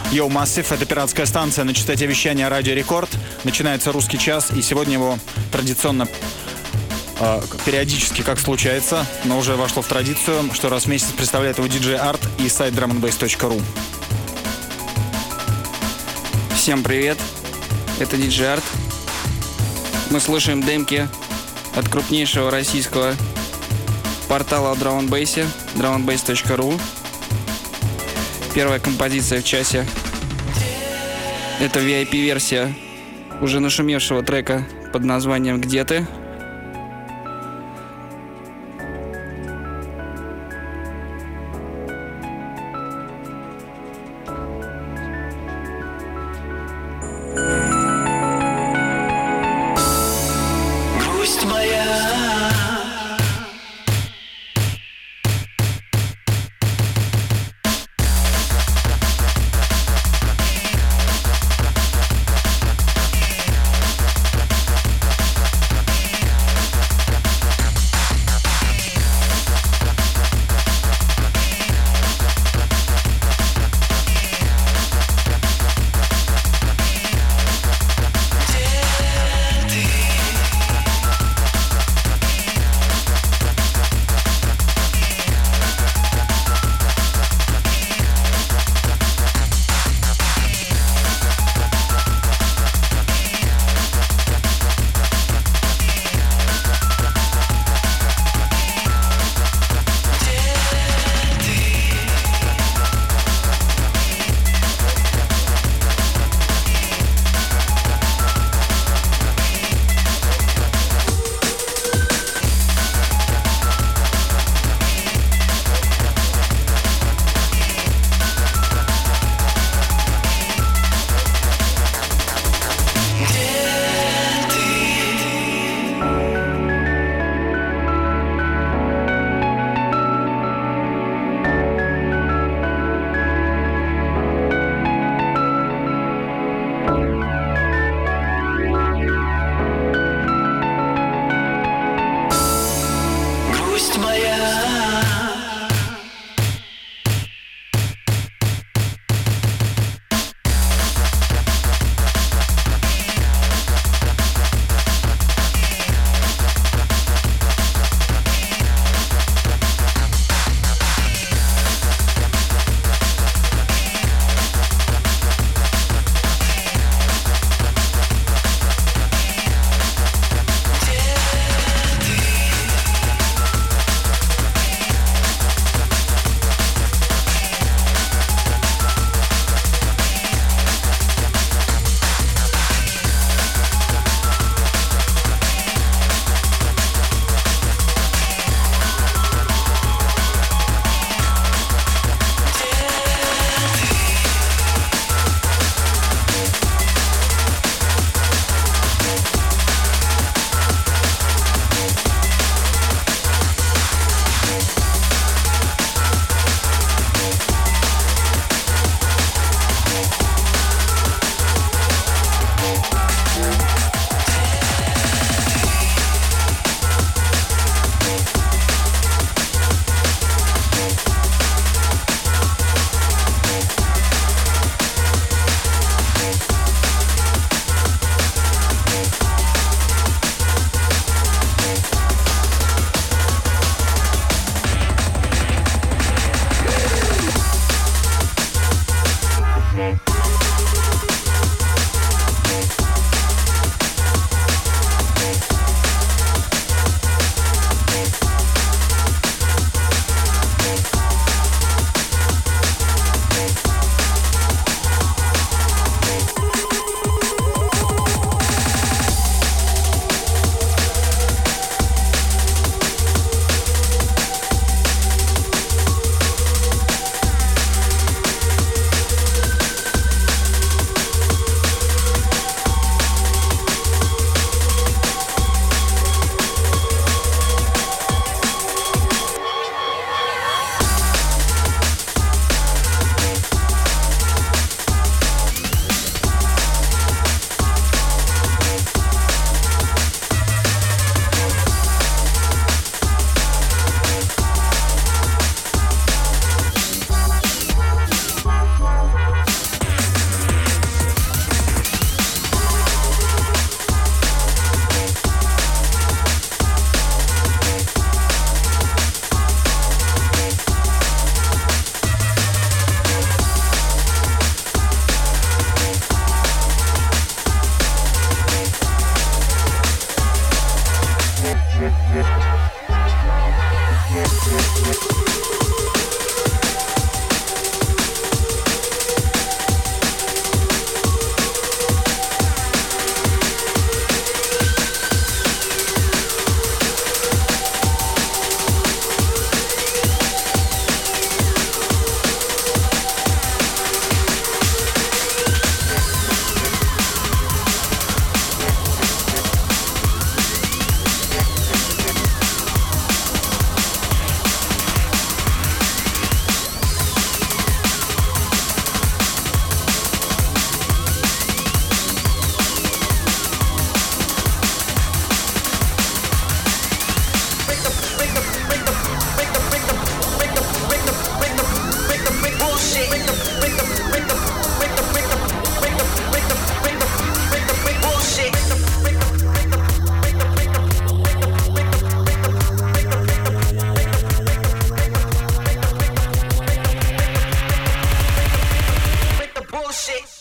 Йоу, Массив, это пиратская станция на частоте вещания Радио Рекорд. Начинается русский час, и сегодня его традиционно, периодически, как случается, но уже вошло в традицию, что раз в месяц представляет его DJ Art и сайт drumandbass.ru. Всем привет, это DJ Art. Мы слушаем демки от крупнейшего российского портала о Drum and Bass, drumandbass.ru. Первая композиция в часе — это VIP-версия уже нашумевшего трека под названием «Где ты?».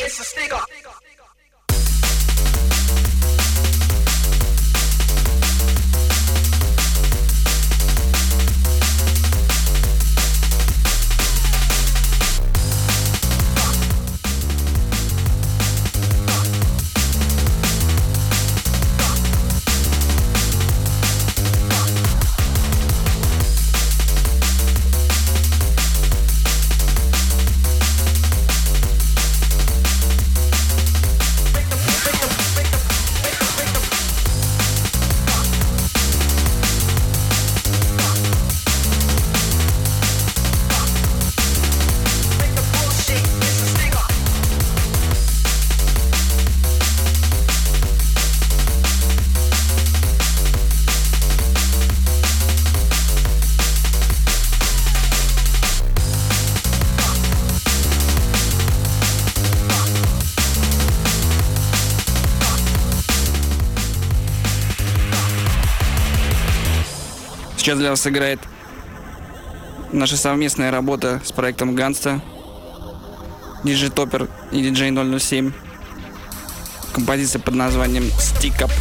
Сейчас для вас играет наша совместная работа с проектом Ганста, DJ Topper и DJ 007. Композиция под названием Stick Up.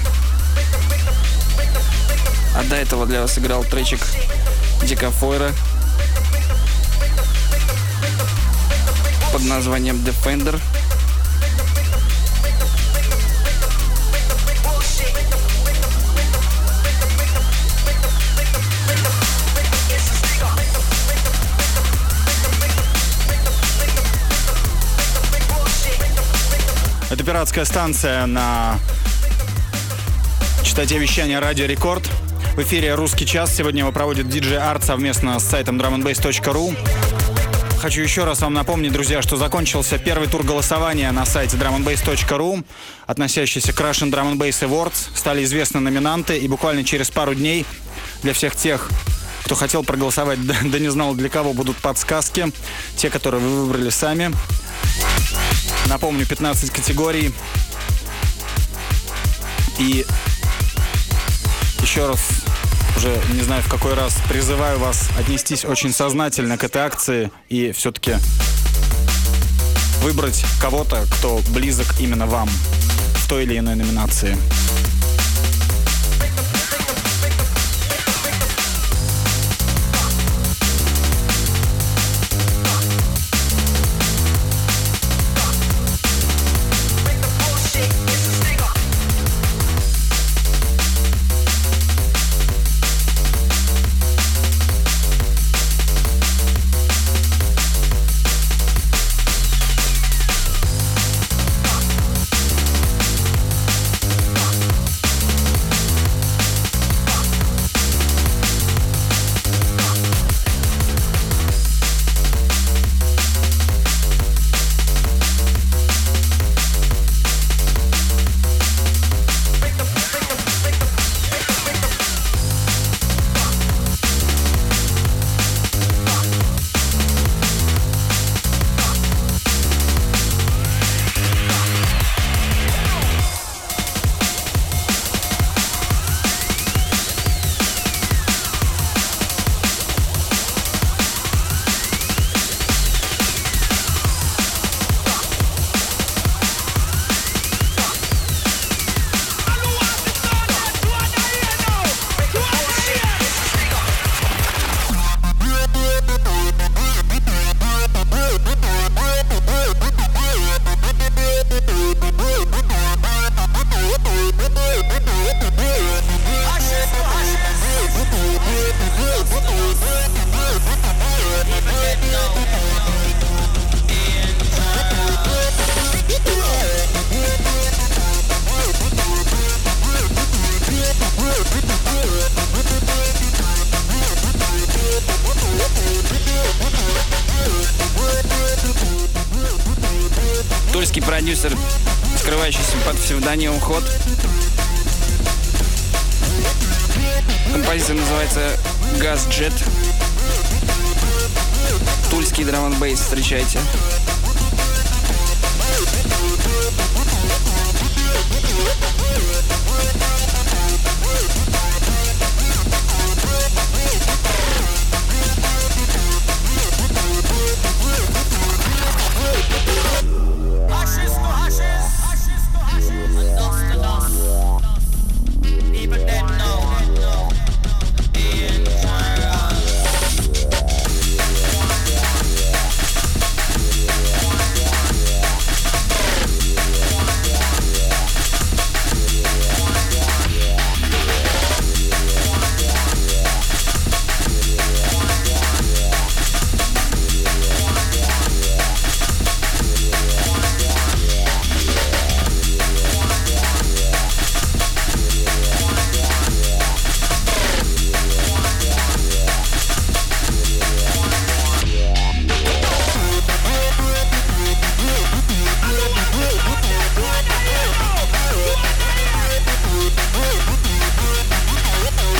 А до этого для вас играл тречик Дика Фойра под названием Defender. Это пиратская станция на частоте вещания Радио Рекорд. В эфире «Русский час». Сегодня его проводит DJ Art совместно с сайтом drumandbass.ru. Хочу еще раз вам напомнить, друзья, что закончился первый тур голосования на сайте drumandbass.ru, относящийся к Russian Drum and Bass Awards. Стали известны номинанты, и буквально через пару дней для всех тех, кто хотел проголосовать, да не знал для кого, будут подсказки. Те, которые вы выбрали сами. Напомню, 15 категорий. И еще раз, уже не знаю в какой раз, призываю вас отнестись очень сознательно к этой акции и все-таки выбрать кого-то, кто близок именно вам в той или иной номинации. Тульский продюсер, скрывающийся под псевдонимом Hot. Композиция называется Gas Jet. Тульский драм н бейс, встречайте. Fascist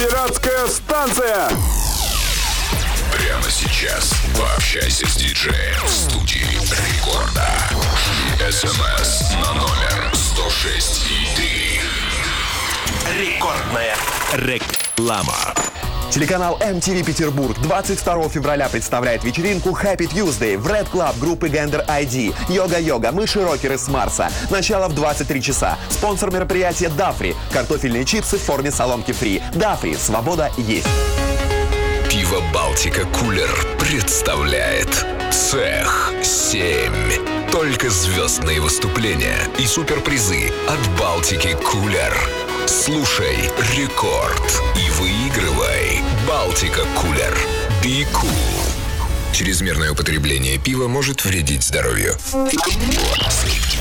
Пиратская станция. Прямо сейчас пообщайся с диджеем в студии Рекорда. Шли СМС на номер 106,3. Рекордная реклама. Телеканал MTV Петербург 22 февраля представляет вечеринку Happy Tuesday в Red Club группы Gender ID. Йога-йога, мыши-рокеры с Марса. Начало в 23 часа. Спонсор мероприятия Дафри. Картофельные чипсы в форме соломки фри. Дафри. Свобода есть. Пиво Балтика Кулер представляет Цех 7. Только звездные выступления и суперпризы от Балтики Кулер. Слушай Рекорд и выигрывай. Балтика Кулер. Be cool. Чрезмерное употребление пива может вредить здоровью. Скидки.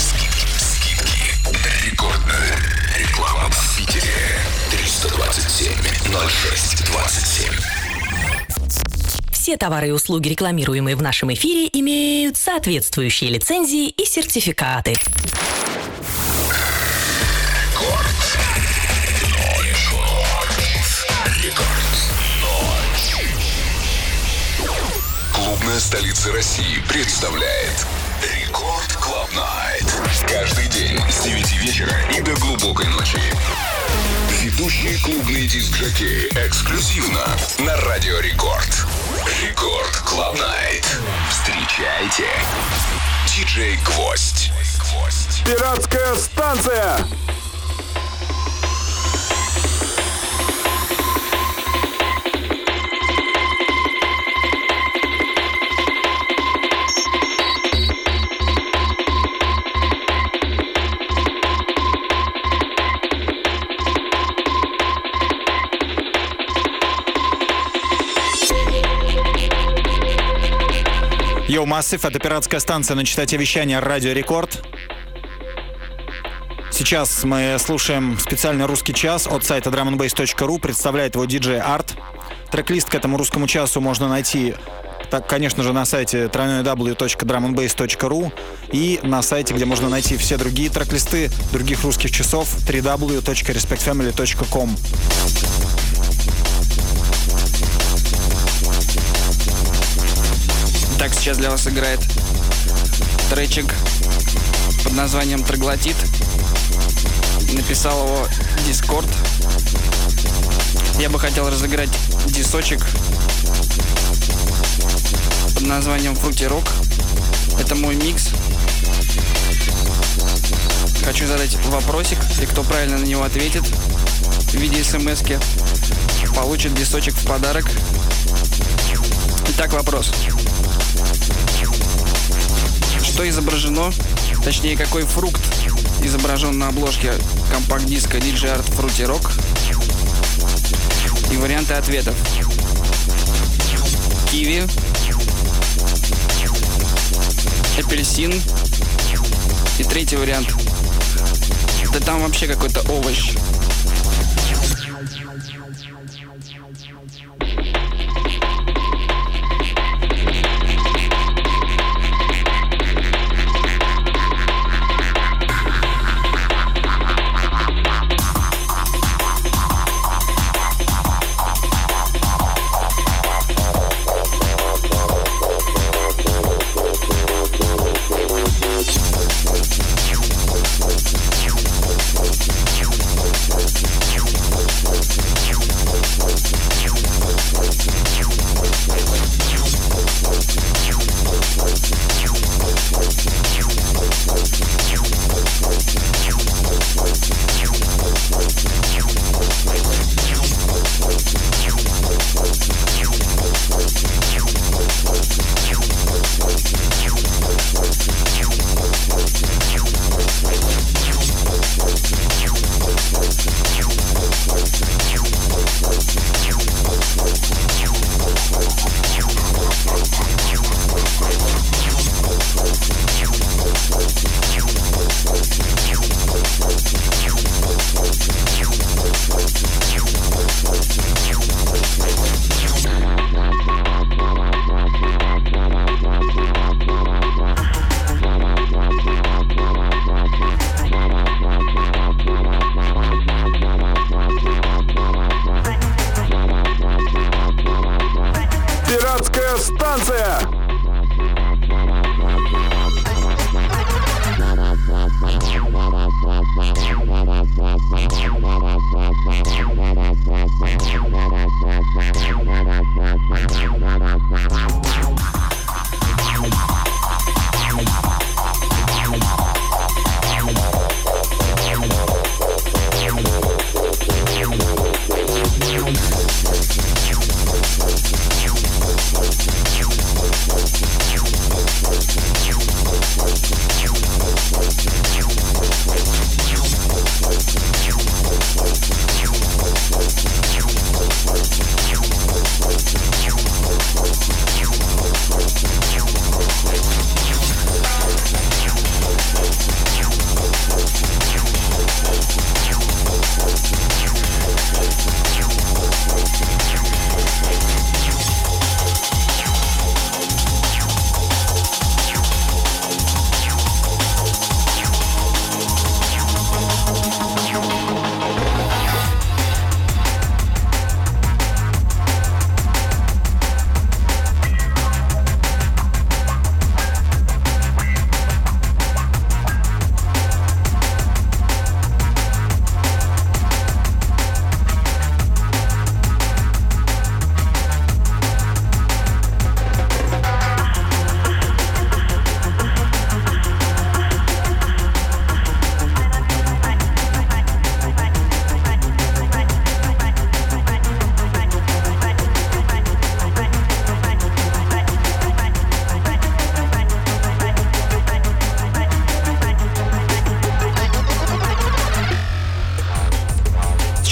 Рекордная реклама в Питере. 327 06 27. Все товары и услуги, рекламируемые в нашем эфире, имеют соответствующие лицензии и сертификаты. Клубная столица России представляет Рекорд Клаб Найт. Каждый день с 9 вечера и до глубокой ночи. Ведущие клубные диск-жокеи эксклюзивно на Радио Рекорд. Рекорд Клаб Найт. Встречайте. Диджей Гвоздь. Пиратская станция. Йоу, Массив, это пиратская станция на частоте вещания Радио Рекорд. Сейчас мы слушаем специальный русский час от сайта drumandbass.ru. Представляет его диджей Арт. Трек-лист к этому русскому часу можно найти, так, конечно же, на сайте www.drumandbass.ru и на сайте, где можно найти все другие трек-листы других русских часов www.respectfamily.com. Так, сейчас для вас играет тречик под названием «Троглотит». Написал его Discord. Я бы хотел разыграть дисочек под названием Fruity Rock. Это мой микс. Хочу задать вопросик, и кто правильно на него ответит в виде смс-ки, получит дисочек в подарок. Итак, вопрос. Что изображено, точнее, какой фрукт изображен на обложке компакт-диска DJ Art Fruity Rock? И варианты ответов. Киви, апельсин и третий вариант. Да там вообще какой-то овощ.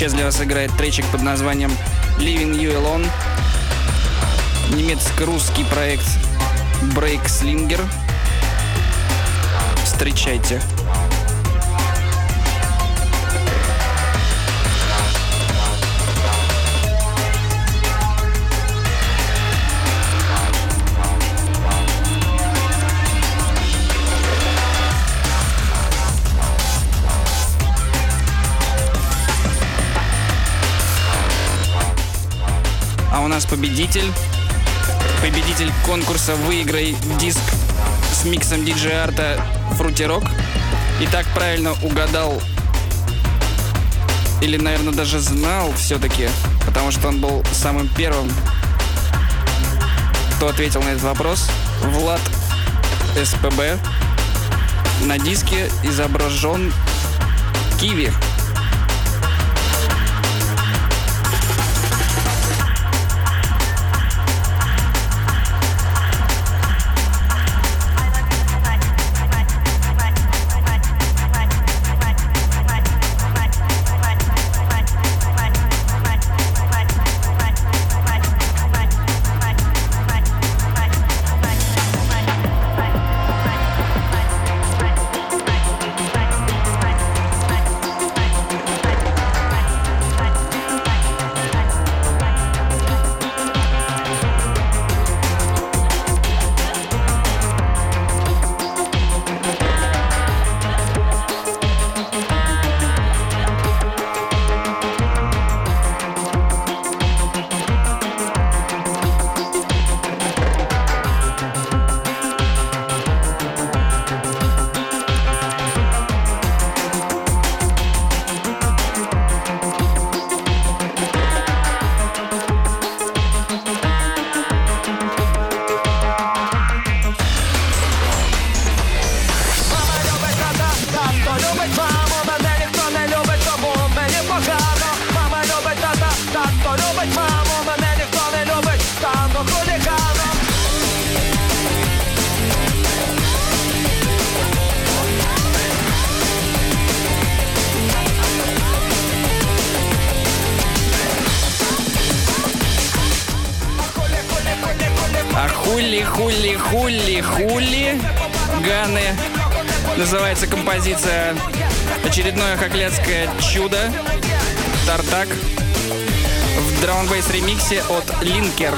Сейчас для вас играет тречик под названием Leaving You Alone. Немецко-русский проект Break Slinger. Встречайте. А у нас победитель конкурса «Выиграй диск» с миксом диджей-арта Fruity Rock. И так правильно угадал, или, наверное, даже знал все-таки, потому что он был самым первым, кто ответил на этот вопрос. Влад СПБ. На диске изображен киви. Хули Ганы. Называется композиция «Очередное хохлядское чудо» Тартак в драм-н-бейс ремиксе от Линкер.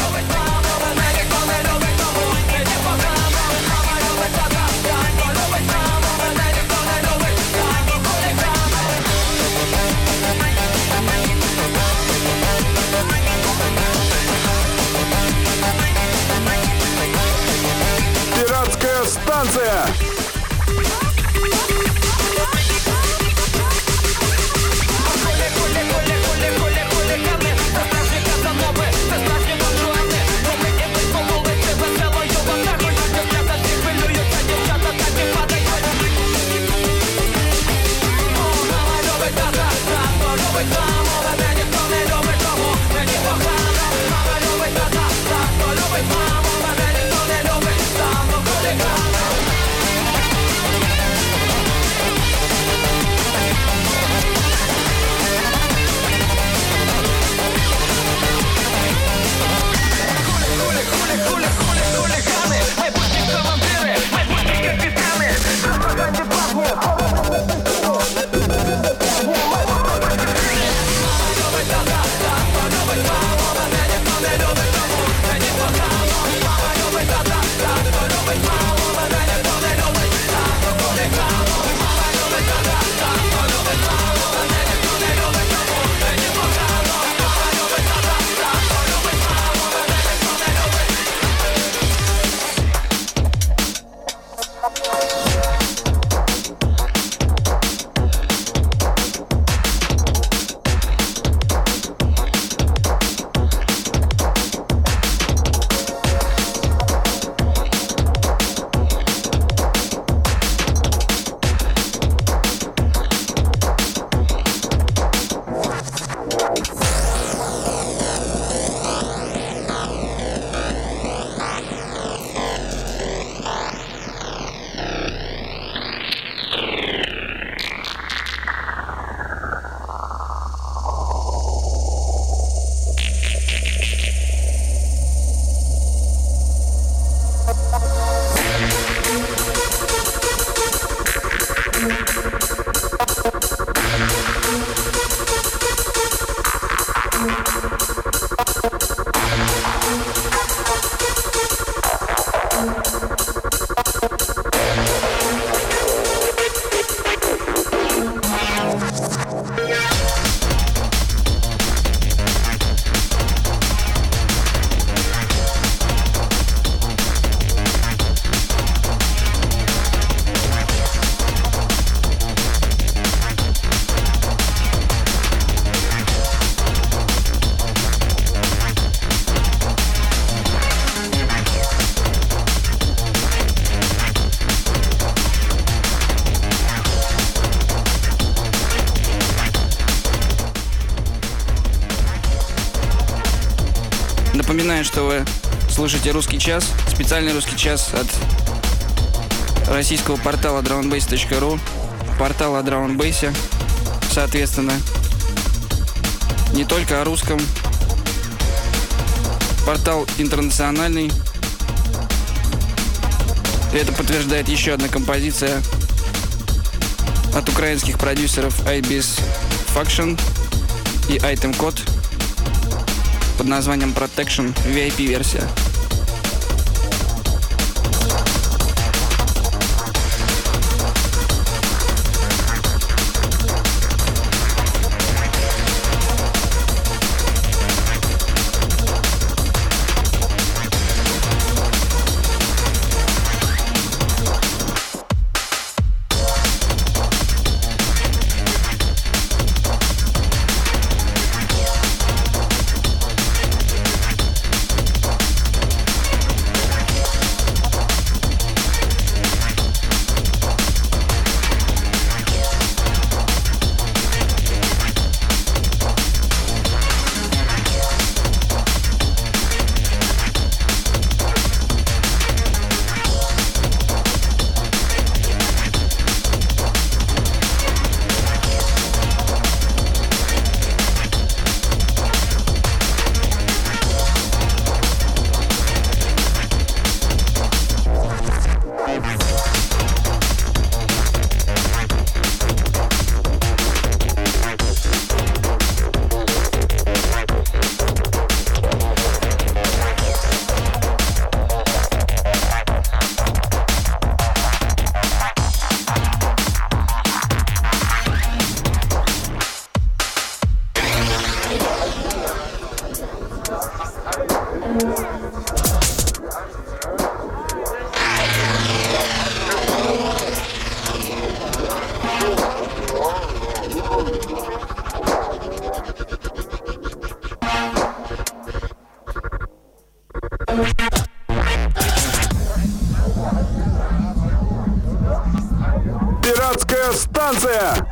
Пиратская станция. Напоминаю, что вы слушаете «Русский час», специальный «Русский час» от российского портала drumandbass.ru, портала о драм-н-бейсе, соответственно, не только о русском. Портал интернациональный. Это подтверждает еще одна композиция от украинских продюсеров iBiz Faction и Item Code под названием Protection, VIP-версия. Пиратская станция!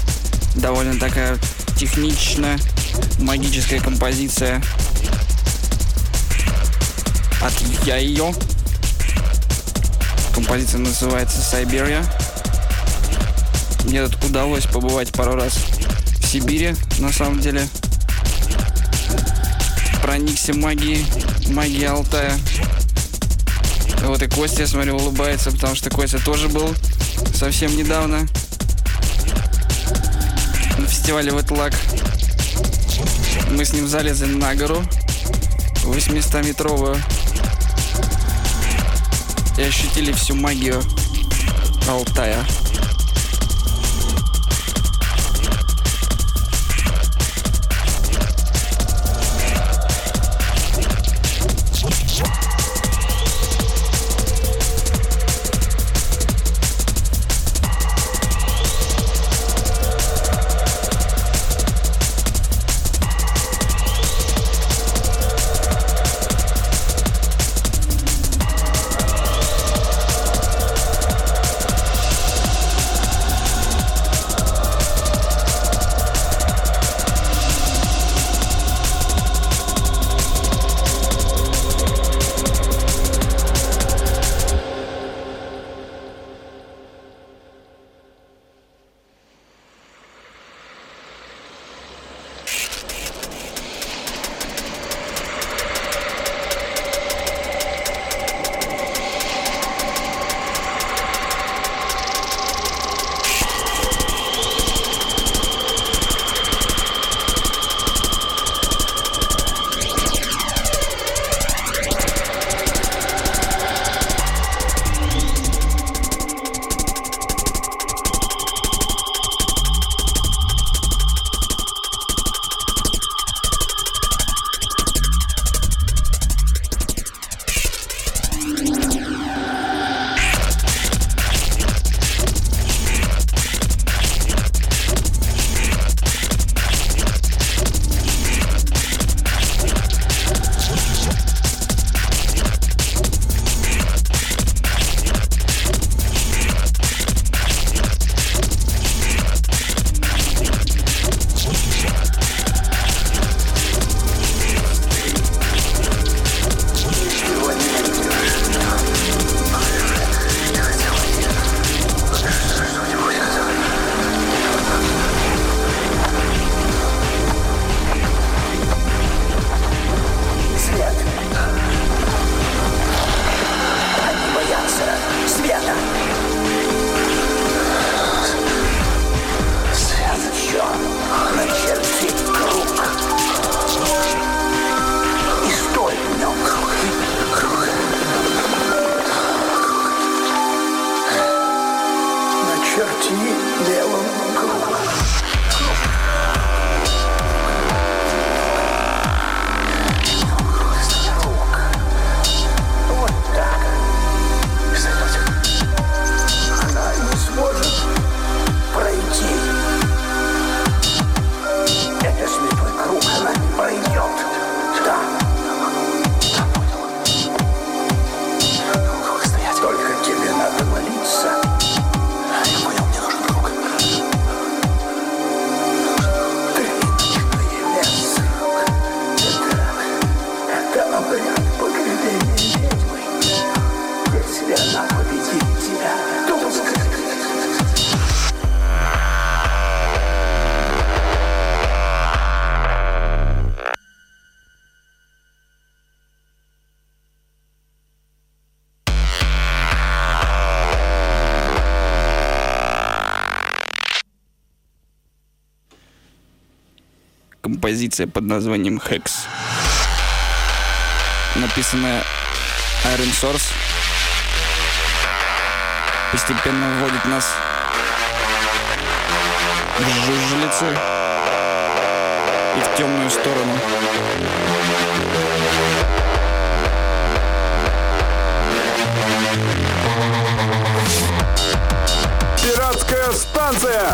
Довольно такая техничная, магическая композиция от Яйо. Композиция называется «Siberia». Мне тут удалось побывать пару раз в Сибири, на самом деле. Проникся магией Алтая. Вот и Костя, я смотрю, улыбается, потому что Костя тоже был совсем недавно на фестивале Ветлак. Мы с ним залезли на гору 800-метровую и ощутили всю магию Алтая. Композиция под названием Hex, написанная Iron Source, постепенно вводит нас в жужжелицу и в темную сторону. Пиратская станция!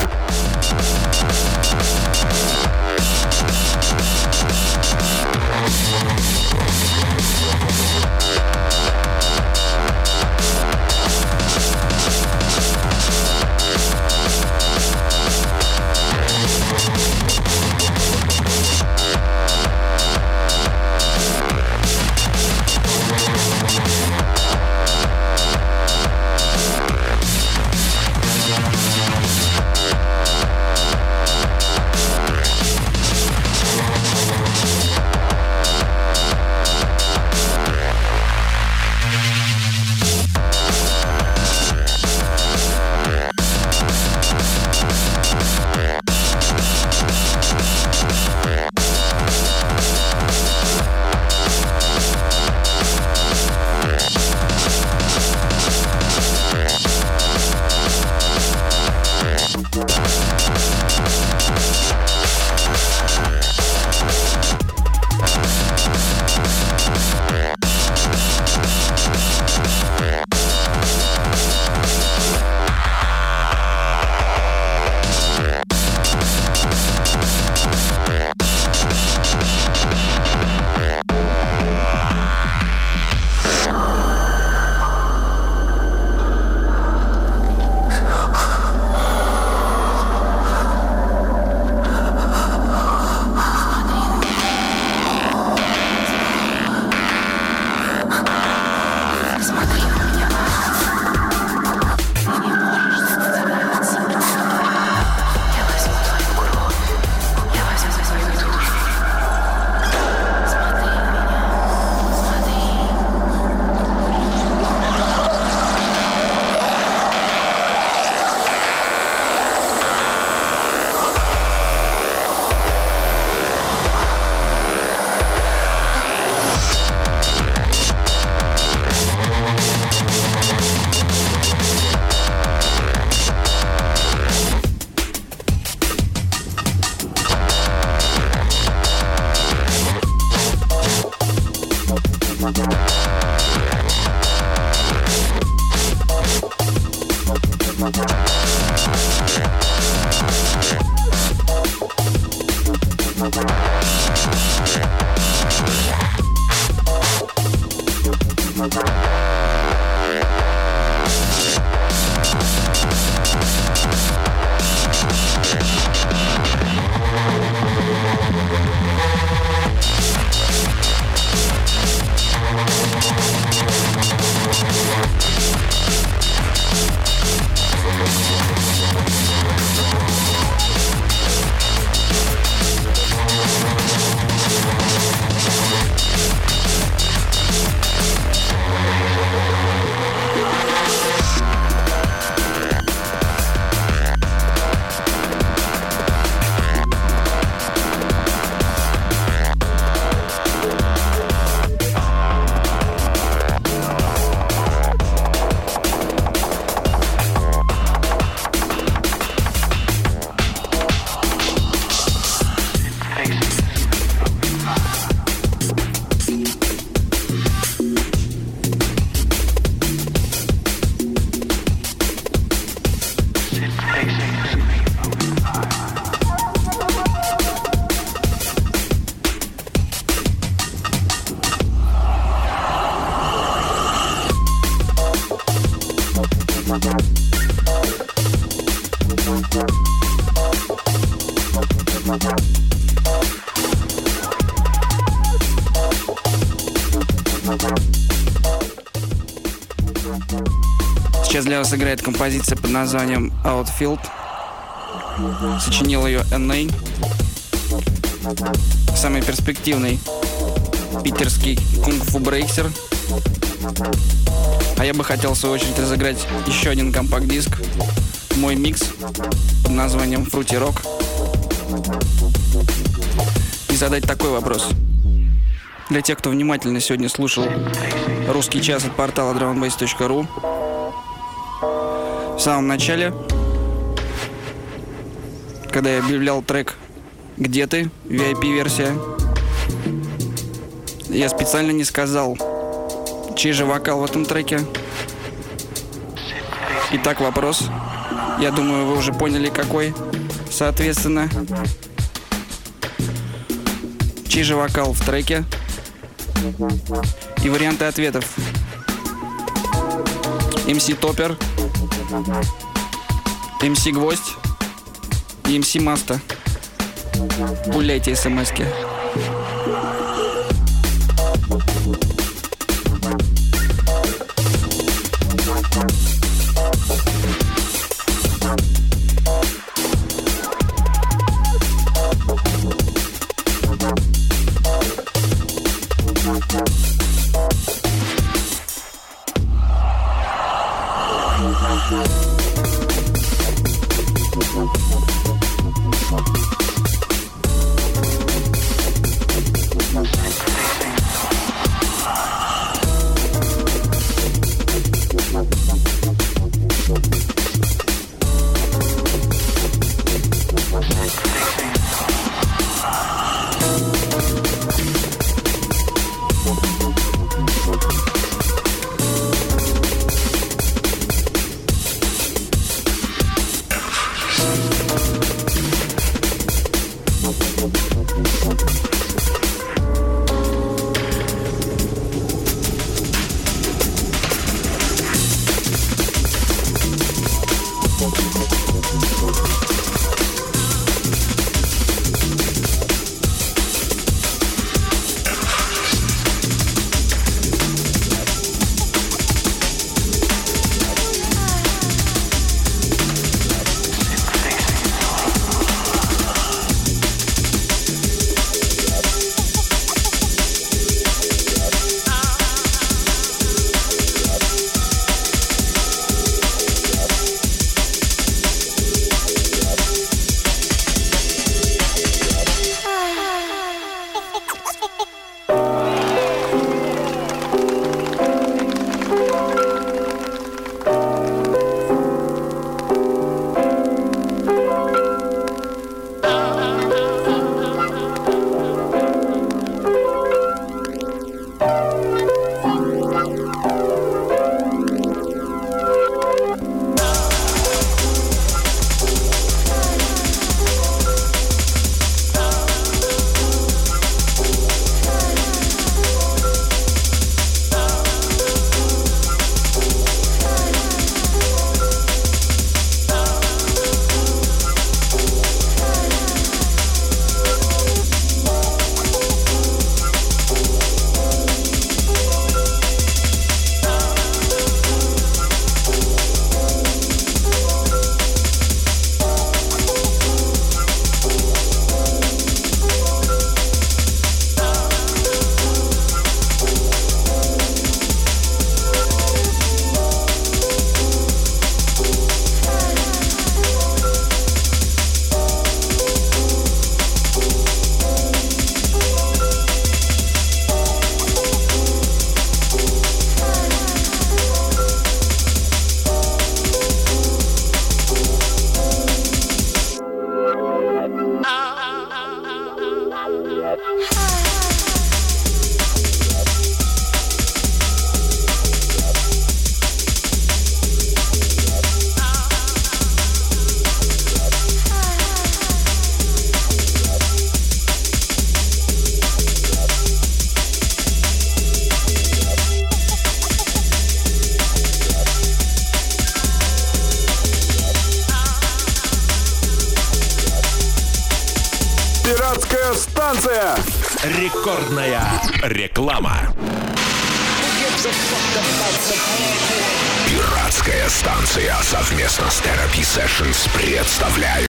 Сейчас для вас играет композиция под названием Outfield. Сочинил ее N.A. Самый перспективный питерский кунг-фу брейксер. А я бы хотел, в свою очередь, разыграть еще один компакт-диск. Мой микс под названием Fruity Rock. И задать такой вопрос. Для тех, кто внимательно сегодня слушал русский час от портала drumandbass.ru, в самом начале, когда я объявлял трек «Где ты?», VIP-версия, я специально не сказал, чей же вокал в этом треке. Итак, вопрос. Я думаю, вы уже поняли, какой. Соответственно, чей же вокал в треке? И варианты ответов. MC Топпер, MC Гвоздь и MC Маста. Пуляйте смс-ки. Пиратская станция. Рекордная реклама. Пиратская станция совместно с Therapy Sessions представляют